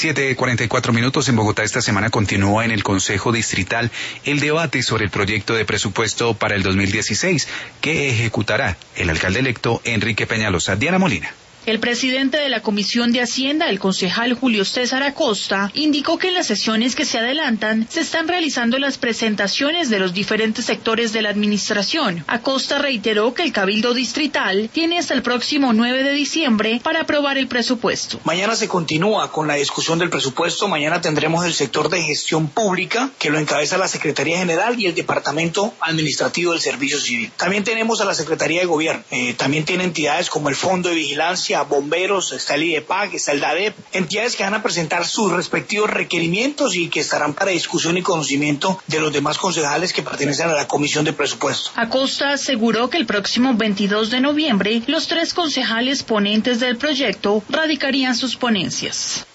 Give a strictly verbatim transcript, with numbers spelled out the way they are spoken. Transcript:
siete cuarenta y cuatro minutos en Bogotá. Esta semana continúa en el Consejo Distrital el debate sobre el proyecto de presupuesto para el dos mil dieciséis que ejecutará el alcalde electo Enrique Peñalosa. Diana Molina. El presidente de la Comisión de Hacienda, el concejal Julio César Acosta, indicó que en las sesiones que se adelantan se están realizando las presentaciones de los diferentes sectores de la administración. Acosta reiteró que el Cabildo Distrital tiene hasta el próximo nueve de diciembre para aprobar el presupuesto. Mañana se continúa con la discusión del presupuesto. Mañana tendremos el sector de gestión pública, que lo encabeza la Secretaría General y el Departamento Administrativo del Servicio Civil. También tenemos a la Secretaría de Gobierno. Eh, también tiene entidades como el Fondo de Vigilancia, bomberos, está el IDEPAC, está el DADEP, entidades que van a presentar sus respectivos requerimientos y que estarán para discusión y conocimiento de los demás concejales que pertenecen a la Comisión de Presupuesto. Acosta aseguró que el próximo veintidós de noviembre los tres concejales ponentes del proyecto radicarían sus ponencias.